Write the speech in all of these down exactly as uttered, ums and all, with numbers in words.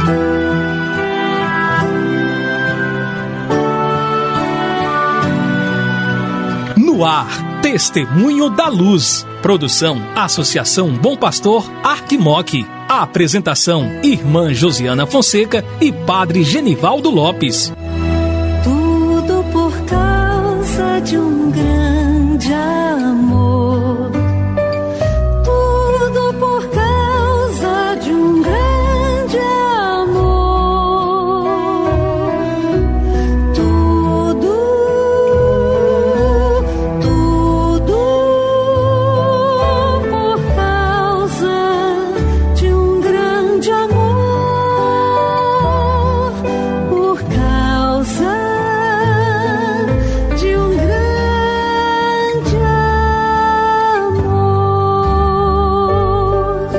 No ar, Testemunho da Luz. Produção, Associação Bom Pastor Arquimoc. A apresentação, Irmã Josiana Fonseca e Padre Genivaldo Lopes. Tudo por causa de um grande amor. Tudo por causa de um grande amor. Tudo, tudo por causa de um grande amor. Por causa de um grande amor.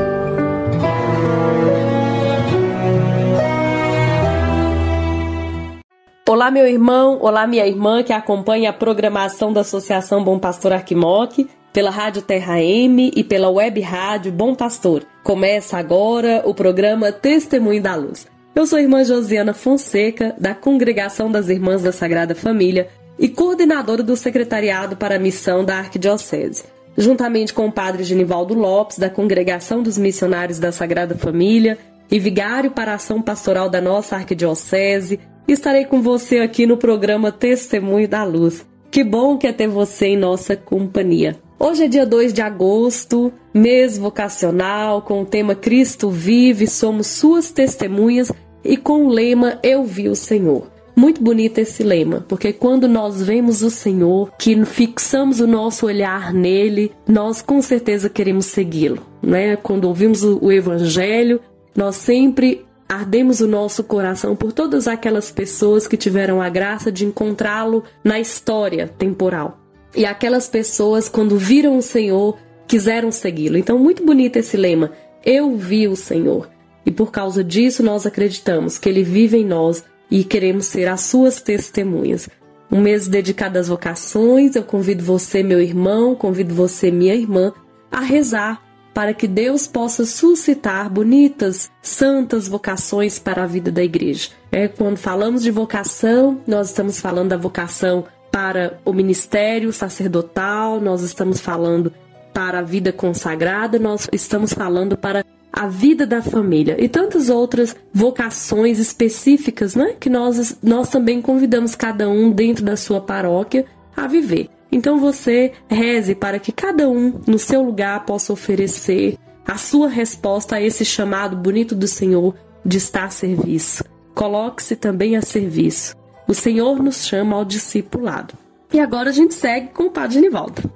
Olá, meu irmão, olá, minha irmã que acompanha a programação da Associação Bom Pastor Arquimoc, pela Rádio Terra M e pela Web Rádio Bom Pastor. Começa agora o programa Testemunho da Luz. Eu sou a irmã Josiana Fonseca, da Congregação das Irmãs da Sagrada Família e coordenadora do Secretariado para a Missão da Arquidiocese. Juntamente com o Padre Genivaldo Lopes, da Congregação dos Missionários da Sagrada Família e vigário para a ação pastoral da nossa Arquidiocese, estarei com você aqui no programa Testemunho da Luz. Que bom que é ter você em nossa companhia. Hoje é dia dois de agosto, mês vocacional, com o tema Cristo vive, somos suas testemunhas e com o lema Eu vi o Senhor. Muito bonito esse lema, porque quando nós vemos o Senhor, que fixamos o nosso olhar nele, nós com certeza queremos segui-lo, né? Quando ouvimos o Evangelho, nós sempre ardemos o nosso coração por todas aquelas pessoas que tiveram a graça de encontrá-lo na história temporal. E aquelas pessoas, quando viram o Senhor, quiseram segui-lo. Então, muito bonito esse lema, Eu vi o Senhor. E por causa disso, nós acreditamos que Ele vive em nós e queremos ser as suas testemunhas. Um mês dedicado às vocações, eu convido você, meu irmão, convido você, minha irmã, a rezar para que Deus possa suscitar bonitas, santas vocações para a vida da igreja. É, quando falamos de vocação, nós estamos falando da vocação para o ministério sacerdotal, nós estamos falando para a vida consagrada, nós estamos falando para a vida da família e tantas outras vocações específicas, né, que nós, nós também convidamos cada um dentro da sua paróquia a viver. Então você reze para que cada um no seu lugar possa oferecer a sua resposta a esse chamado bonito do Senhor de estar a serviço. Coloque-se também a serviço. O Senhor nos chama ao discipulado. E agora a gente segue com o Padre Genivaldo.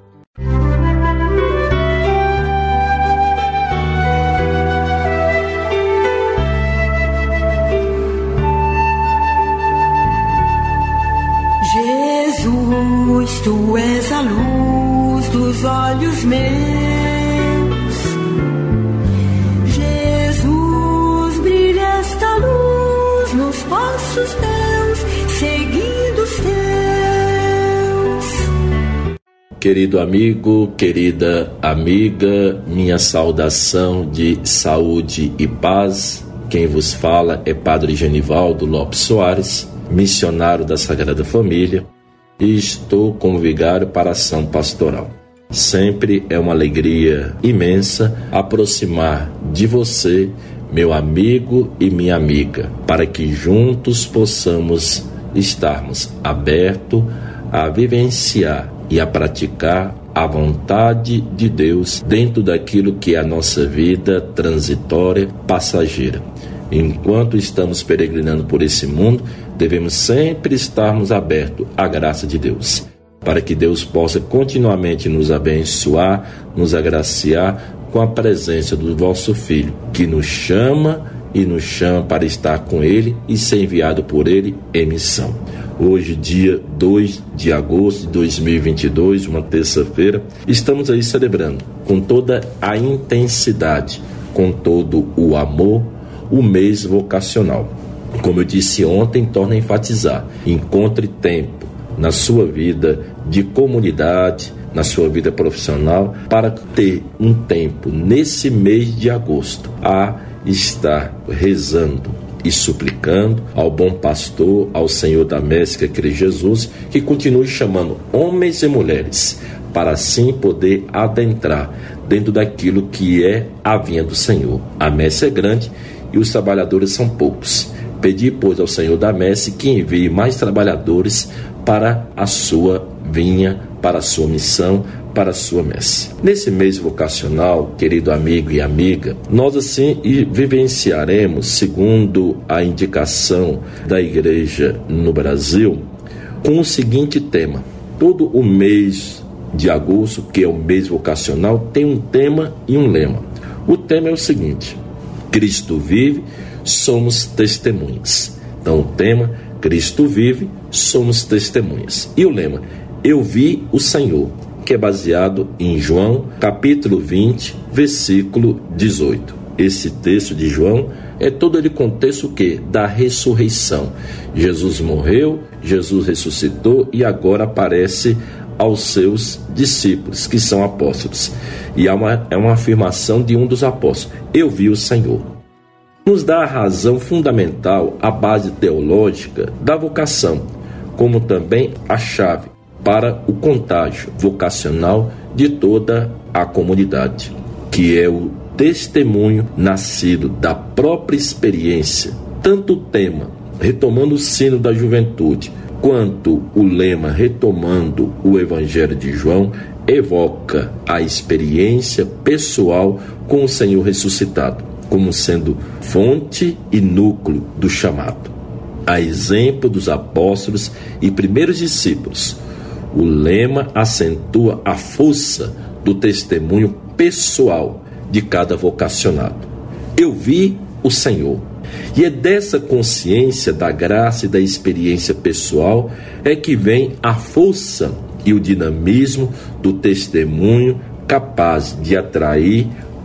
Jesus, tu és a luz dos olhos meus. Jesus, brilha esta luz nos passos teus, seguindo os teus. Querido amigo, querida amiga, minha saudação de saúde e paz. Quem vos fala é Padre Genivaldo Lopes Soares, missionário da Sagrada Família, e estou como vigário para a ação pastoral. Sempre é uma alegria imensa aproximar de você, meu amigo e minha amiga, para que juntos possamos estarmos abertos a vivenciar e a praticar a vontade de Deus dentro daquilo que é a nossa vida transitória, passageira. Enquanto estamos peregrinando por esse mundo, devemos sempre estarmos abertos à graça de Deus, para que Deus possa continuamente nos abençoar, nos agraciar com a presença do vosso Filho, que nos chama e nos chama para estar com Ele e ser enviado por Ele em missão. Hoje, dia dois de agosto de dois mil e vinte e dois, uma terça-feira, estamos aí celebrando com toda a intensidade, com todo o amor, o mês vocacional. Como eu disse ontem, torno a enfatizar: encontre tempo na sua vida de comunidade, na sua vida profissional, para ter um tempo nesse mês de agosto a estar rezando, e suplicando ao bom pastor, ao Senhor da messe, que é Cristo Jesus, que continue chamando homens e mulheres para assim poder adentrar dentro daquilo que é a vinha do Senhor. A messe é grande e os trabalhadores são poucos. Pedi, pois, ao Senhor da messe que envie mais trabalhadores para a sua vinha, para a sua missão, para a sua messe. Nesse mês vocacional, querido amigo e amiga, nós assim vivenciaremos, segundo a indicação da igreja no Brasil, com o seguinte tema. Todo o mês de agosto, que é o mês vocacional, tem um tema e um lema. O tema é o seguinte: Cristo vive, somos testemunhas. Então o tema, Cristo vive, somos testemunhas. E o lema, eu vi o Senhor, que é baseado em João, capítulo vinte, versículo dezoito. Esse texto de João é todo ele contexto o quê? Da ressurreição. Jesus morreu, Jesus ressuscitou e agora aparece aos seus discípulos, que são apóstolos. E é uma, é uma afirmação de um dos apóstolos: eu vi o Senhor. Nos dá a razão fundamental, a base teológica da vocação, como também a chave para o contágio vocacional de toda a comunidade, que é o testemunho nascido da própria experiência. Tanto o tema, retomando o sino da juventude, quanto o lema, retomando o Evangelho de João, evoca a experiência pessoal com o Senhor ressuscitado, como sendo fonte e núcleo do chamado. A exemplo dos apóstolos e primeiros discípulos, o lema acentua a força do testemunho pessoal de cada vocacionado. Eu vi o Senhor. E é dessa consciência da graça e da experiência pessoal é que vem a força e o dinamismo do testemunho capaz de atrair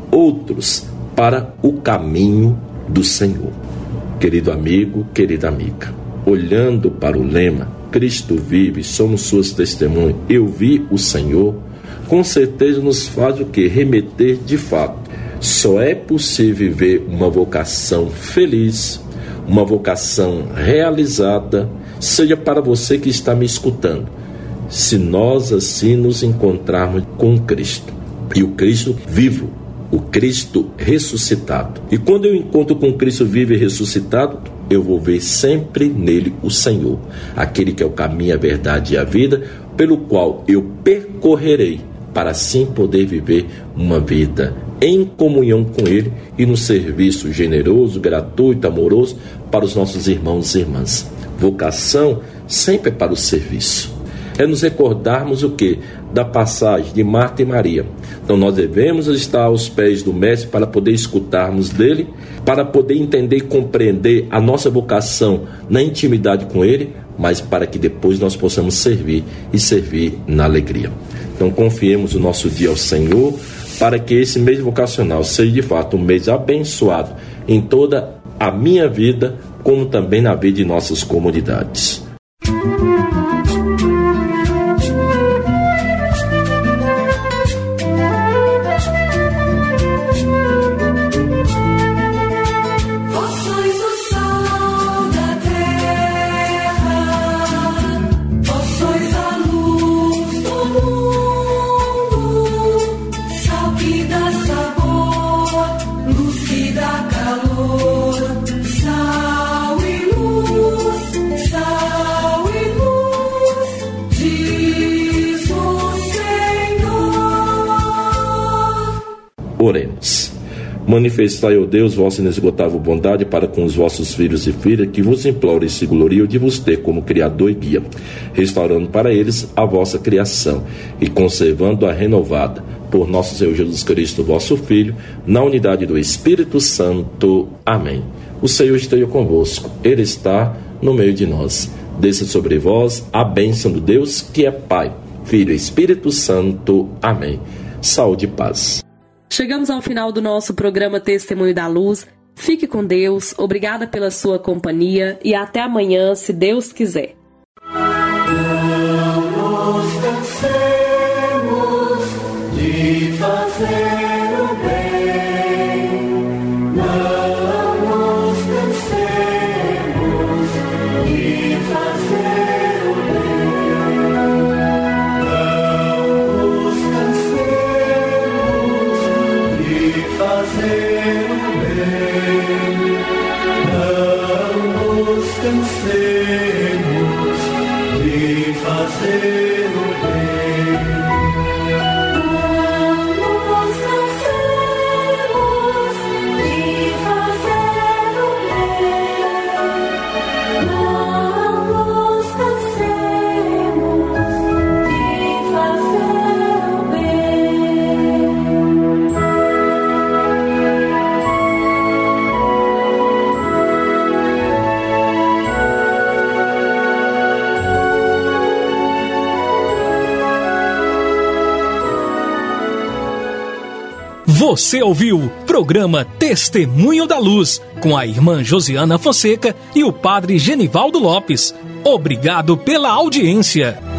outros para o caminho do Senhor. Querido amigo, querida amiga, olhando para o lema, Cristo vive, somos suas testemunhas, eu vi o Senhor, com certeza nos faz o que? Remeter de fato. Só é possível viver uma vocação feliz, uma vocação realizada, seja para você que está me escutando, se nós assim nos encontrarmos com Cristo. E o Cristo vivo, o Cristo ressuscitado. E quando eu encontro com Cristo vivo e ressuscitado, eu vou ver sempre nele o Senhor, aquele que é o caminho, a verdade e a vida, pelo qual eu percorrerei para assim poder viver uma vida em comunhão com Ele e no serviço generoso, gratuito, amoroso para os nossos irmãos e irmãs. Vocação sempre é para o serviço. É nos recordarmos o que? Da passagem de Marta e Maria. Então nós devemos estar aos pés do Mestre para poder escutarmos dele, para poder entender e compreender a nossa vocação na intimidade com Ele, mas para que depois nós possamos servir e servir na alegria. Então confiemos o nosso dia ao Senhor, para que esse mês vocacional seja de fato um mês abençoado em toda a minha vida, como também na vida de nossas comunidades. Oremos. Manifestai, ó Deus, vossa inesgotável bondade para com os vossos filhos e filhas, que vos implorem e se gloriam de vos ter como Criador e Guia, restaurando para eles a vossa criação e conservando-a renovada por nosso Senhor Jesus Cristo, vosso Filho, na unidade do Espírito Santo. Amém. O Senhor esteja convosco, Ele está no meio de nós. Desça sobre vós a bênção do Deus, que é Pai, Filho e Espírito Santo. Amém. Saúde e paz. Chegamos ao final do nosso programa Testemunho da Luz. Fique com Deus, obrigada pela sua companhia e até amanhã, se Deus quiser. Não nos cansemos de fazer o bem, não nos cansemos cansemos de fazer o bem. Não nos cansemos de fazer o bem. Não nos cansemos de fazer o bem. Você ouviu programa Testemunho da Luz, com a irmã Josiana Fonseca e o padre Genivaldo Lopes. Obrigado pela audiência.